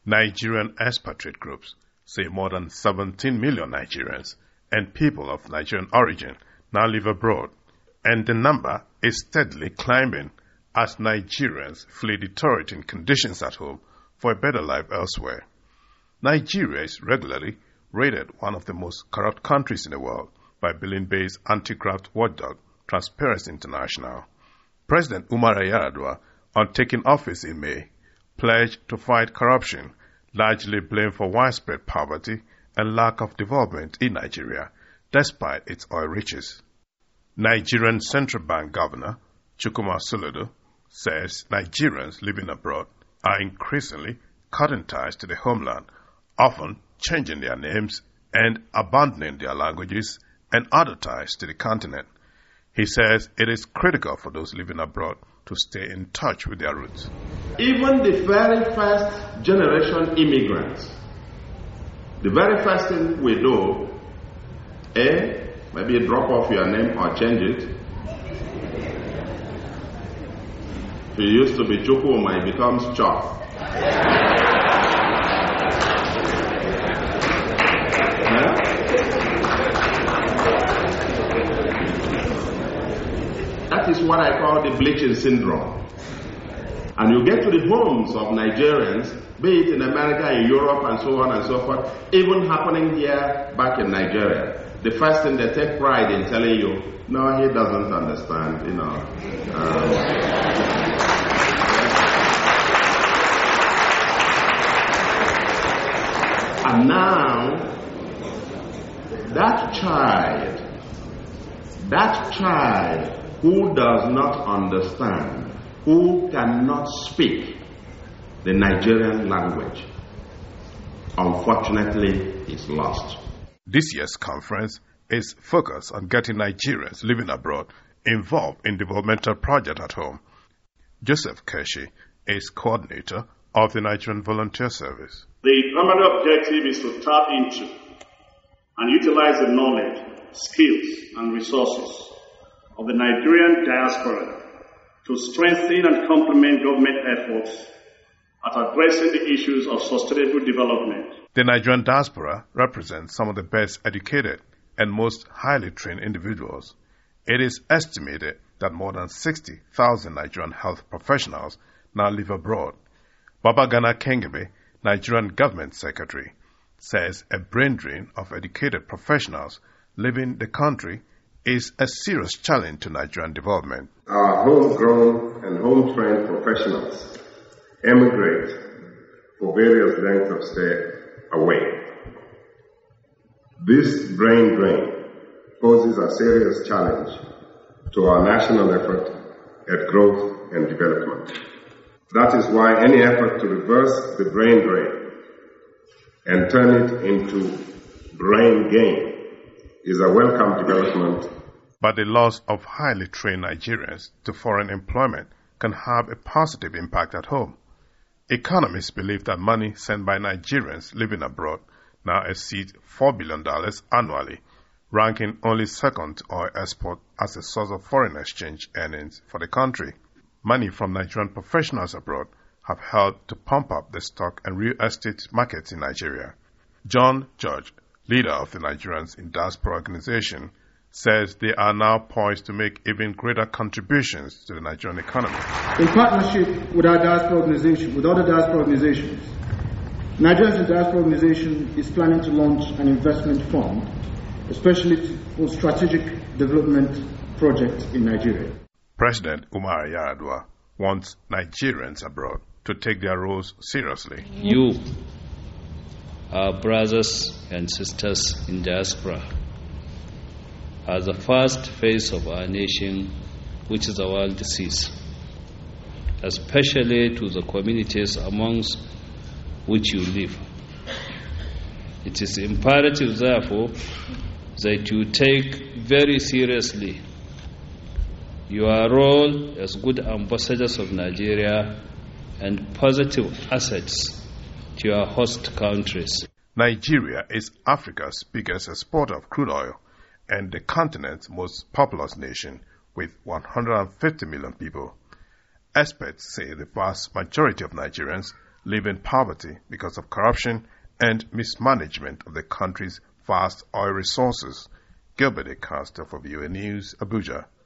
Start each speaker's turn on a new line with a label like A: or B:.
A: Nigerian expatriate groups say more than 17 million Nigerians and people of Nigerian origin now live abroad, and the number is steadily climbing as Nigerians flee deteriorating conditions at home for a better life elsewhere. Nigeria is regularly rated one of the most corrupt countries in the world by Berlin-based anti-graft watchdog Transparency International. President Umar Yar'Adua, on taking office in May, pledged to fight corruption, largely blamed for widespread poverty and lack of development in Nigeria, despite its oil riches. Nigerian Central Bank Governor Chukwuma Soludo says Nigerians living abroad are increasingly cutting ties to the homeland, often changing their names and abandoning their languages and other ties to the continent. He says it is critical for those living abroad to stay in touch with their roots.
B: Even the very first generation immigrants, the very first thing we do, maybe drop off your name or change it. If you used to be Chukwuma, it becomes Chok. That is what I call the bleaching syndrome. And you get to the homes of Nigerians, be it in America, in Europe, and so on and so forth, even happening here back in Nigeria. The first thing they take pride in telling you, no, he doesn't understand, And now, that child who does not understand, who cannot speak the Nigerian language, unfortunately is lost.
A: This year's conference is focused on getting Nigerians living abroad involved in developmental projects at home. Joseph Keshi is coordinator of the Nigerian Volunteer Service.
C: The primary objective is to tap into and utilize the knowledge, skills, and resources of the Nigerian diaspora to strengthen and complement government efforts at addressing the issues of sustainable development.
A: The Nigerian diaspora represents some of the best educated and most highly trained individuals. It is estimated that more than 60,000 Nigerian health professionals now live abroad. Babagana Kengebe, Nigerian Government Secretary, says a brain drain of educated professionals leaving the country is a serious challenge to Nigerian development.
D: Our homegrown and home-trained professionals emigrate for various lengths of stay away. This brain drain poses a serious challenge to our national effort at growth and development. That is why any effort to reverse the brain drain and turn it into brain gain is a welcome development.
A: But the loss of highly trained Nigerians to foreign employment can have a positive impact at home. Economists believe that money sent by Nigerians living abroad now exceeds $4 billion annually, ranking only second to oil export as a source of foreign exchange earnings for the country. Money from Nigerian professionals abroad have helped to pump up the stock and real estate markets in Nigeria. John George, leader of the Nigerians in Diaspora Organization, says they are now poised to make even greater contributions to the Nigerian economy.
E: In partnership with our diaspora organization, with other diaspora organizations, Nigerians in Diaspora Organization is planning to launch an investment fund, especially for strategic development projects in Nigeria.
A: President Umar Yar'Adua wants Nigerians abroad to take their roles seriously.
F: You, our brothers and sisters in diaspora, are the first face of our nation, which is the world disease, especially to the communities amongst which you live. It is imperative, therefore, that you take very seriously your role as good ambassadors of Nigeria and positive assets to your host countries.
A: Nigeria is Africa's biggest exporter of crude oil and the continent's most populous nation with 150 million people. Experts say the vast majority of Nigerians live in poverty because of corruption and mismanagement of the country's vast oil resources. Gilbert Acosta for VOA News, Abuja.